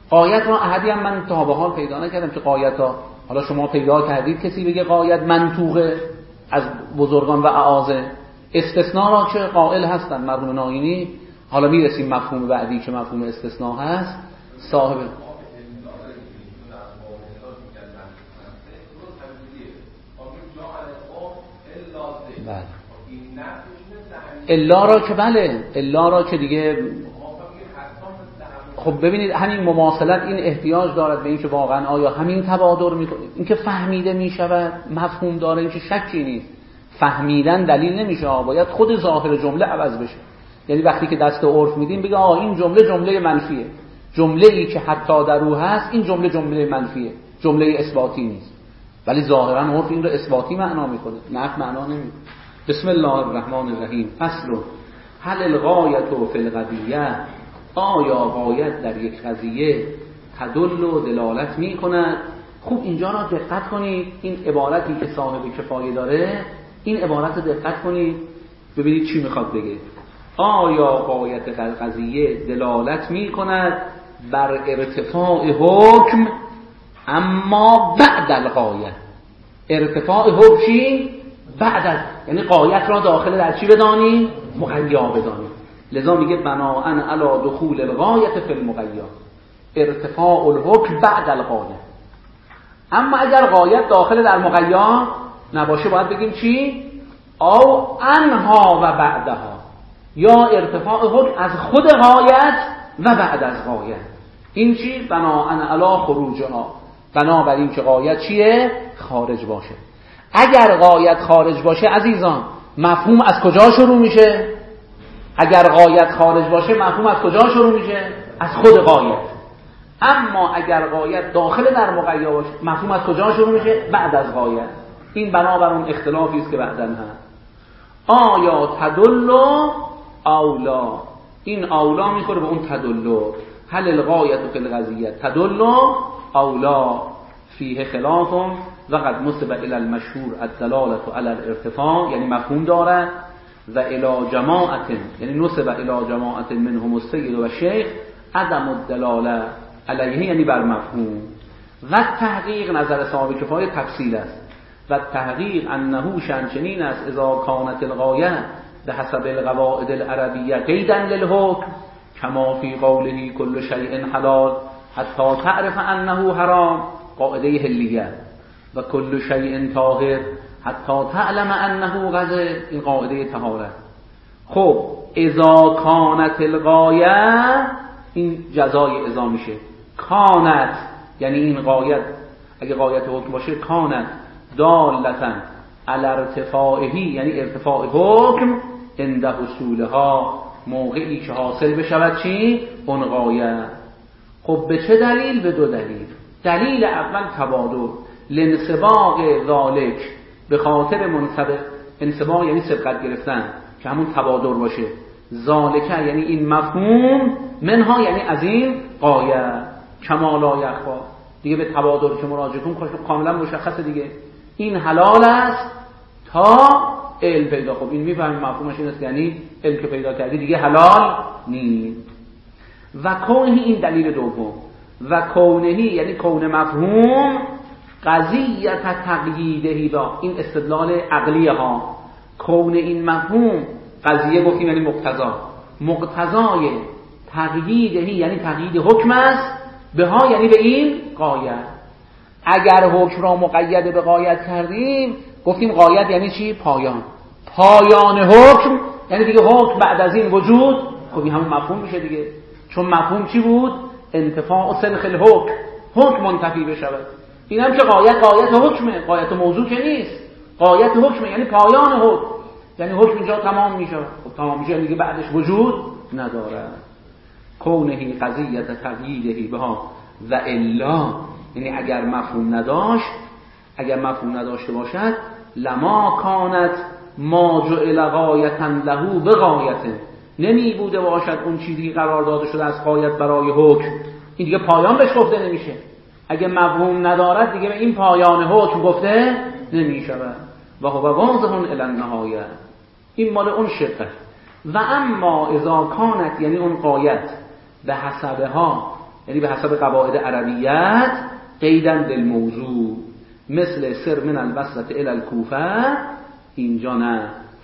غایت را احدی هم من تا به حال پیدا نکردم که غایت را، حالا شما پیدا کردید کسی بگه غایت منطوقه از بزرگان و اعاظم. استثناء را که قائل هستن مرحوم ناینی، حالا میرسیم مفهوم بعدی که مفهوم استثناء هست صاحب بله. الا را که بله، الا را که دیگه خب ببینید همین مماثلت این احتیاج دارد به این که واقعا آیا همین تبادر میکنه، این که فهمیده میشود مفهوم داره، این که شکی نیست. فهمیدن دلیل نمیشه، باید خود ظاهر جمله عوض بشه. یعنی وقتی که دست عرف میدیم بگه این جمله جمله منفیه، جمله ای که حتی در او هست این جمله جمله منفیه، جمله اثباتی نیست. ولی ظاهرا عرف این رو اثباتی معنا میکنه، نفی معنا نمیکنه. بسم الله الرحمن الرحیم. فصل هل الغایة فی القضیه، آیا غایت در یک قضیه تدل و دلالت میکند؟ خوب اینجا را دقت کنید، این عبارتی که صاحب کفایه داره، این عبارت رو دقت کنید ببینید چی میخواد بگه. آیا غایت قضیه دلالت میکند بر ارتفاع حکم اما بعد الغایه؟ ارتفاع حکم چی؟ بعد از، یعنی غایت را داخل در چی بدانی؟ مقیا بدانی. لذا میگه بناءً علی دخول الغایه فی المقیا، ارتفاع الحکم بعد الغایه. اما اگر غایت داخل در مقیا نباشه باید بگیم چی؟ او انها و بعدها، یا ارتفاع حکم از خود غایت و بعد از غایت. این چی؟ بناءً علی خروجها، بنابراین که غایت چیه؟ خارج باشه. اگر غایت خارج باشه عزیزان مفهوم از کجا شروع میشه؟ اگر غایت خارج باشه مفهوم از کجا شروع میشه؟ از خود غایت. اما اگر غایت داخل در مقیا باشه مفهوم از کجا شروع میشه؟ بعد از غایت. این بنابر اون اختلافی است که بعداً هست. آیا تدل اولا، این اولا میخوره به اون تدل. هل الغایة فی القضیه تدل اولا فیه خلاف و قد نسب الی المشهور الدلاله علی الارتفاع، یعنی مفهوم داره، و الی جماعت، یعنی نسب الی جماعت منهم السید و شیخ عدم الدلاله علیه، یعنی بر مفهوم. و تحقیق نظر صاحب کفایه تفصیل است. و تحقیق انه شنچنین است اذا کانت الغایه به حسب القواعد العربیه قیدا للحکم کما فی قوله کل شیء حلال حتی تعرف انه حرام، قاعده حلیه، و کل شیء طاهر حتی تعلم انه غضب، این قاعده طهارت. خب اذا کانت الغایه، این جزای اذا میشه. کانت یعنی این غایت، اگه غایت حکم باشه، کانت دالتا علی ارتفاعه، یعنی ارتفاع حکم عند حصولها، موقعی که حاصل بشود چی؟ اون غایت. خب به چه دلیل؟ به دو دلیل. دلیل اول تبادر، لانسباق ذالک، به خاطر منسبق، انسباق یعنی سبقت گرفتن که همون تبادر باشه، ذالک یعنی این مفهوم، منها یعنی از این غایت، کما لا یخفا، دیگه به تبادر که مراجعه کنم کاملا مشخصه دیگه، این حلال است تا علم پیدا. خب این میفهمیم مفهومش این است، یعنی علم که پیدا کردی دیگه حلال نیست. و کونه، این دلیل دوم، و کونهی یعنی کون مفهوم قضیت تقییدهی، با این استدلال عقلیه ها، کون این مفهوم قضیه گفتیم یعنی مقتضا، مقتضای تقییدهی یعنی تقیید حکم است، به ها یعنی به این غایت. اگر حکم را مقید به غایت کردیم گفتیم غایت یعنی چی؟ پایان. پایان حکم یعنی دیگه حکم بعد از این وجود، خب این همون مفهوم میشه دیگه، چون مفهوم چی بود؟ انتفاع سنخ الحکم، حکم منتفی بشود. این هم که غایت حکمه، غایت موضوع که نیست، غایت حکمه یعنی پایان حکم، یعنی حکم اینجا تمام میشه. خب تمام میشه دیگه بعدش وجود نداره. کونهی قضیت تقییدهی بها و الا، یعنی اگر مفهوم نداشته باشد، لما کانت ما جعل غایتا له به غایت، نمی بوده باشد اون چیزی قرار داده شده از غایت برای حکم، این دیگه پایان بهش گفته نمیشه. اگه مفهوم ندارد دیگه به این پایان حکم گفته نمیشود. و هو واضح الی النهایه، این مال اون شقه. و اما اذا کانت، یعنی اون غایت، به حسبها یعنی به حسب قواعد عربیت قیدن بالموضوع، مثل سر من البصره الی الکوفه، اینجا نه.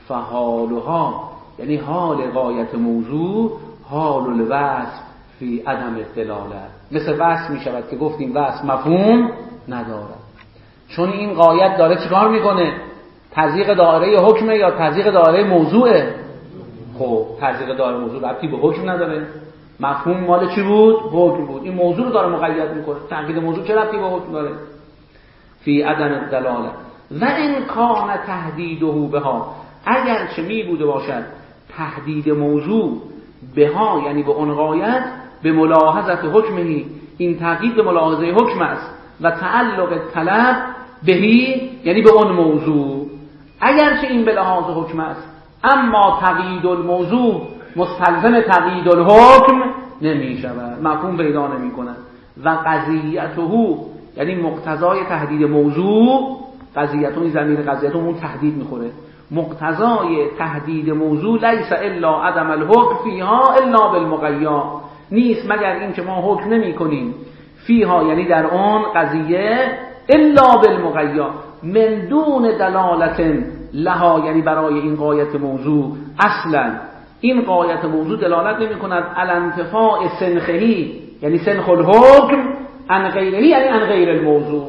فحالها یعنی حال غایت موضوع حال الوصف فی عدم الدلاله، مثل وصف می شود که گفتیم وصف مفهوم ندارد، چون این غایت داره چیکار میکنه؟ تضییق دایره حکمه یا تضییق دایره موضوعه؟ خب تضییق دایره موضوع ربطی به حکم نداره، مفهوم مال چی بود؟ حکم بود. این موضوع رو داره مقید میکنه، تقیید موضوع چه ربطی به حکم داره؟ فی عدم الدلاله. و ان کان تهدیده بها، اگر چه می بوده باشد تهدید موضوع بها یعنی به اون غایت، به ملاحظت حکمهی، این تهدید به ملاحظه حکم است، و تعلق طلب بهی یعنی به اون موضوع، اگر چه این به لحاظ حکم است، اما تقیید الموضوع مستلزم تقیید الحکم نمی شود، مفهوم پیدا نمی کند. و قضیته یعنی مقتضای تهدید موضوع، قضیته ضمیر قضیته اون تهدید میخوره، مقتضای تهدید موضوع لیس الا عدم الحکم فیها الا بالمقیا، نیست مگر این که ما حکم نمی کنیم فیها یعنی در اون قضیه، الا بالمقیا من دون دلالت لها یعنی برای این غایت موضوع اصلا این غایت موضوع دلالت نمی کند علی انتفاع سنخهی یعنی سنخ الحکم عن غیرهی یعنی عن غیر الموضوع،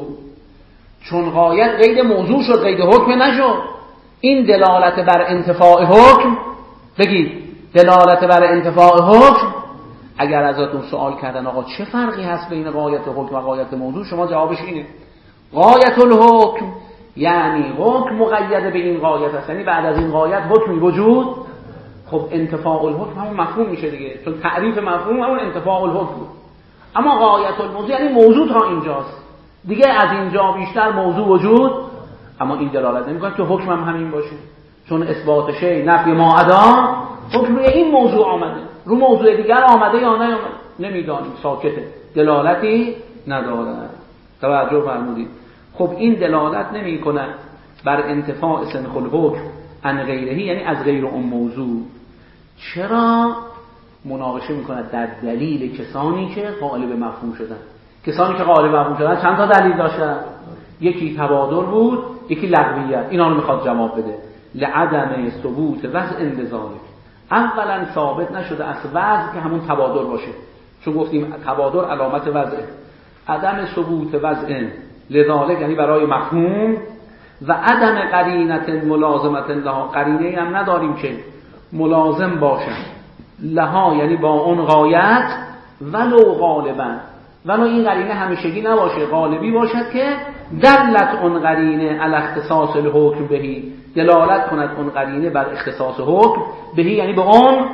چون غایت قید موضوع شد قید حکم نشد. این دلالت بر انتفاع حکم، بگید دلالت بر انتفاع حکم، اگر ازتون سوال کردن آقا چه فرقی هست بین غایت حکم و غایت موضوع، شما جوابش اینه غایت الحکم یعنی حکم مقید به این غایت است، یعنی بعد از این غایت حکمی وجود. خب انتفاع الحکم همون مفهوم میشه دیگه، چون تعریف مفهوم همون انتفاع الحکم بود. اما غایت الموضوع یعنی موضوع تا اینجاست دیگه، از اینجا بیشتر موضوع وجود، اما این دلالت نمیکنه که حکم هم همین باشه، چون اثبات شی نفی ما عدا، حکم روی این موضوع آمده، رو موضوع دیگر آمده یا نیامده نمیدانیم، ساکته، دلالتی نداره. توجه فرمودید؟ خب این دلالت نمیکنه بر انتفاع سنخ الحکم عن غیرهی یعنی از غیر اون موضوع. چرا؟ مناقشه میکنه در دلیل کسانی که قائل به مفهوم شدن. کسانی که قائل به مفهوم شدن چند تا دلیل داشتن؟ یکی تبادل بود، یکی لغویت. اینا رو میخواد جواب بده. لعدم ثبوت وضع لذالک، اولا ثابت نشده از وضع که همون تبادل باشه، چون گفتیم تبادل علامت وضع. عدم ثبوت وضع لذالک یعنی برای مفهوم، و عدم قرینت ملازمت لها، قرینه هم نداریم که ملازم باشن لها یعنی با اون غایت، ولو غالبا، ولو این قرینه همیشگی نباشه، غالبی باشد که دلت اون قرینه علی اختصاص الحکم بهی، دلالت کند اون قرینه بر اختصاص حکم بهی یعنی به اون.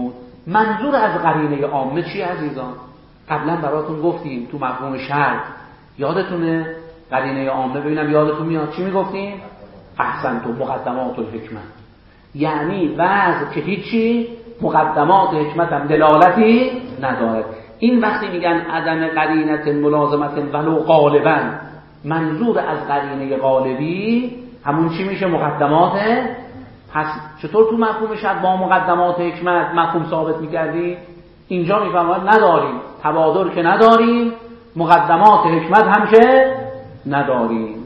منظور از قرینه عامه چی عزیزان؟ قبلا براتون گفتیم تو مفهوم شرط، یادتونه؟ قرینه عامه ببینم یادتون میاد چی میگفتیم؟ احسنتم، مقدمات الحکمت، یعنی وضع که هیچی، مقدمات حکمت هم دلالتی ندارد. این وقتی میگن عدم قرینت ملازمت ولو غالبا، منظور از قرینه غالبی همون چی میشه؟ مقدمات. پس چطور تو مفهوم شرط با مقدمات حکمت مفهوم ثابت میکردی؟ اینجا میفهمید نداریم، تبادل که نداریم، مقدمات حکمت هم که نداریم.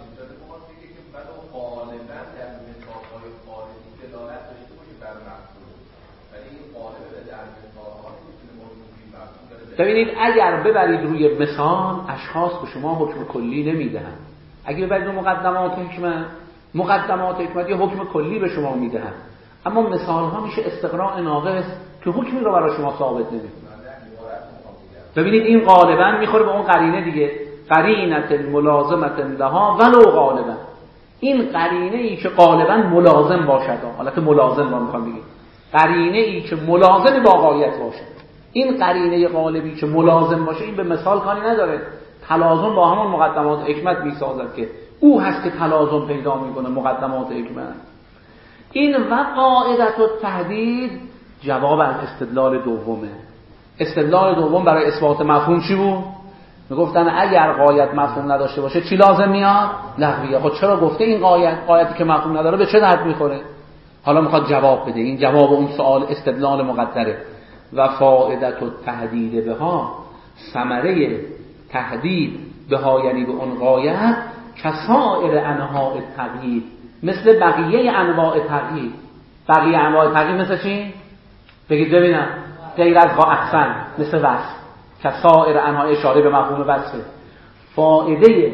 ببینید اگر ببرید روی مثال اشخاص به شما حکم کلی نمیدهن، اگر ببرید روی مقدمات حکمت یا حکم کلی به شما میدهن، اما مثال ها میشه استقراء ناقص که حکمی رو برای شما ثابت نمیکنه. ببینید این غالبا میخوره به اون قرینه دیگه، قرینت ملازمت لها ولو غالبا، این قرینه ای که غالبا ملازم باشد، حالت ملازم رو میخوام بگیم، قرینه ای که ملازم با غایت باشه. این قرینه غالبی که ملازم باشه این به مثال کاری نداره، تلازم با همون مقدمات حکمت میسازد که او هست که تلازم پیدا میکنه، مقدمات حکمت. این و قاعدت التحدید جواب از استدلال دومه. استدلال دوم برای اثبات مفهوم چی بود؟ میگفتن اگر غایت مفهوم نداشته باشه چی لازم میاد؟ لغویه. خب چرا گفته این غایتی که مفهوم نداره به چه درد میخوره؟ حالا میخواد جواب بده. این جواب اون سوال استدلال مقدره. و فائدت التحدید بها، ثمره تهدید به ها یعنی به اون غایت کسائر انواع تغییر، مثل بقیه انواع تغییر. بقیه انواع تغییر مثل چی؟ بگید ببینم. غیر از احسن، مثل وصف. کسائر انواع اشاره به مفهوم وصفه. فائده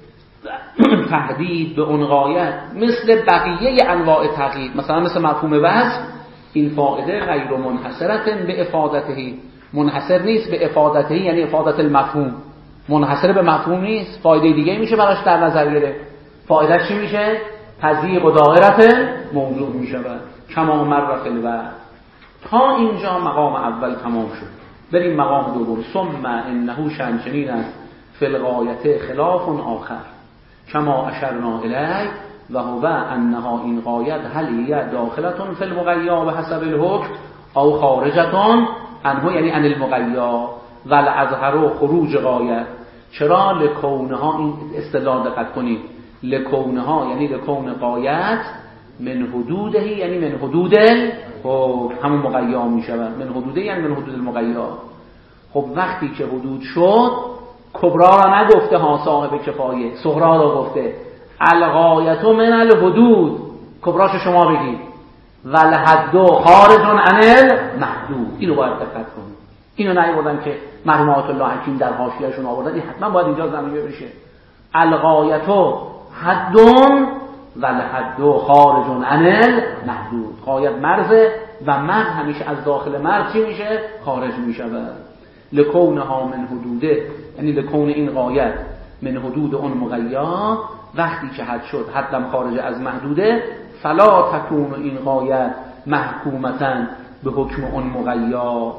تهدید به اون غایت مثل بقیه انواع تغییر، مثلا مثل مفهوم وصف، این فائده غیر منحصرة به افادته، منحصر نیست به افادته یعنی افادت المفهوم، منحصر به مفهوم نیست، فایده دیگه میشه براش در نظر گرفت. فایده چی میشه؟ تضییق و دایره موضوع میشه. کما مر فی الوعد. تا اینجا مقام اول تمام شد. بریم مقام دوم. ثم انه شنچنین است فی الغایت خلاف آخر کما اشرنا الیه و هو انها این غایت هل هی داخلتون فی المغیا به حسب الحکم او خارجتون عنه یعنی عن المغیا و الازهر خروج غایت. چرا؟ لکونها، این اصطلاح دقت کنید، لکونها یعنی لکون غایت من حدوده یعنی من حدود همون مغیا می شود. من حدوده یعنی من حدود المغیا. خب وقتی که حدود شد، کبرا را نگفته ها صاحب کفایه، صغرا را گفته. الغایت من الحدود، کبراش شما بگید. والحد خارج عن المحدود. اینو باید دقت کنید. اینو نیاوردن که مرحوم الله حکیم در حاشیه‌شون آوردن، این حتما باید اینجا زمینه بشه. الغایت حد والحد خارج عن المحدود. غایت مرزه و مرز همیشه از داخل مرز چی میشه؟ خارج میشه. لکونها من حدوده یعنی لکون این غایت من حدود اون مغیا، وقتی که حد شد حدم خارج از محدوده، فلا تکون این غایت محکومتاً به حکم اون مغیا.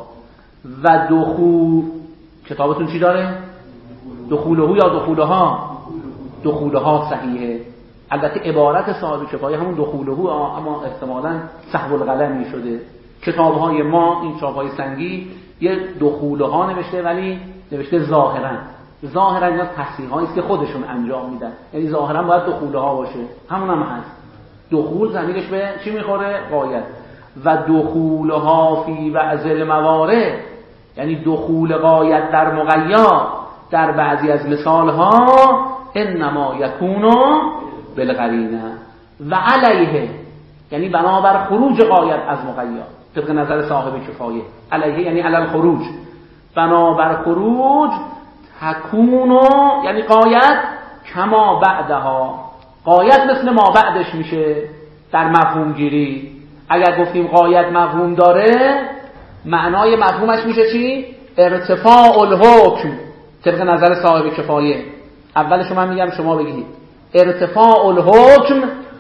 و دخول، کتابتون چی داره؟ دخولهو یا دخولها؟ دخولها صحیحه. البته عبارت صاحب کفایه همون دخولهو، اما احتمالاً سهو القلمی شده. کتاب‌های ما این چاپ‌های سنگی یه دخولها نوشته، ولی نوشته ظاهرا اینا تصحیح‌هایی است که خودشون انجام میدن، یعنی ظاهرا باید دخولها باشه، همون هم هست. دخول ضمیرش به چی میخوره؟ غایت. و دخولها فی بعض الموارد یعنی دخول غایت در مغیا در بعضی از مثالها انما یکون بالقرینه و علیه یعنی بنابر خروج غایت از مغیا، طبق نظر صاحب کفایه. علیه یعنی علی الخروج، بنابر خروج. تکونو یعنی غایت کما بعدها، غایت مثل ما بعدش میشه در مفهوم گیری. اگر گفتیم غایت مفهوم داره، معنای مفهومش میشه چی؟ ارتفاع الحکم، طبق نظر صاحب کفایه. اولش من میگم شما بگید ارتفاع الحکم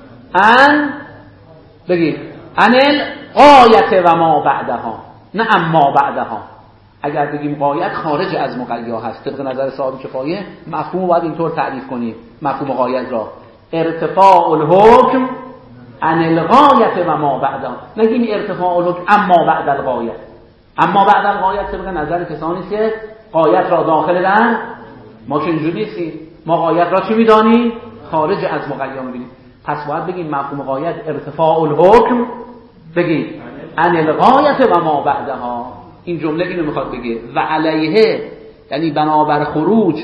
ان، بگید ان الغایت و ما بعدها، نه اما بعدها. اگر بگیم غایت خارج از مغیا هست، طبق نظر صاحب کفایه مفهوم باید اینطور تعریف کنیم. مفهوم غایت را ارتفاع الحکم عن الغایت و ما بعدها، نگیم ارتفاع الحکم اما بعد الغایت. اما بعد الغایت طبق نظر کسانی است که غایت را داخل در ما، که اینجوری نیستیم. ما غایت را چی میدانیم؟ خارج از مغیا میبینیم. پس باید بگیم مفهوم غایت ارتفاع الحکم، بگید عن الغایت و ما بعدها. این جمله اینو میخواد بگه. و علیه یعنی بنابر خروج،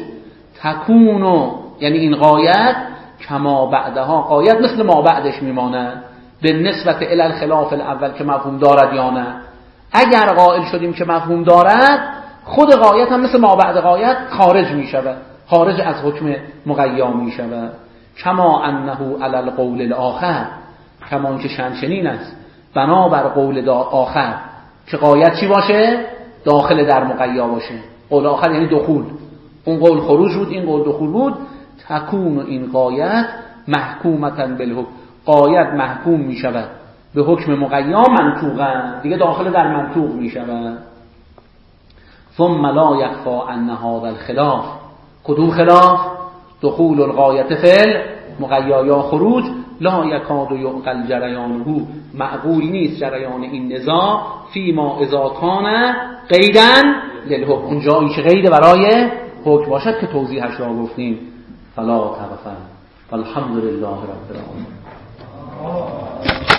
تکونو یعنی این غایت کما بعدها، غایت مثل ما بعدش میمانه، به نسبت الی الخلاف الاول که مفهوم دارد یا نه. اگر قائل شدیم که مفهوم دارد، خود غایت هم مثل ما بعد غایت خارج میشود، خارج از حکم مغیا میشود. کما انه علی القول الاخر، کما اینکه چنین است بنابر قول آخر که غایت چی باشه؟ داخل در مغیا باشه. قول آخر یعنی دخول. اون قول خروج بود، این قول دخول بود. تکون این غایت محکومتاً بالحکم، غایت محکوم می شود به حکم مغیا منطوقاً، دیگه داخل در منطوق می شود. ثم لا یخفی ان هذا الخلاف، کدوم خلاف؟ دخول الغایت فی مغیا یا خروج، لا یکاد یعقل جریانه، معقول نیست جریان این نزاع، فی ما اذا کان قیداً للحکم، اونجا این که قید برای حکم باشد که توضیحش را گفتیم. فلا تغفل والحمد لله رب العالمین.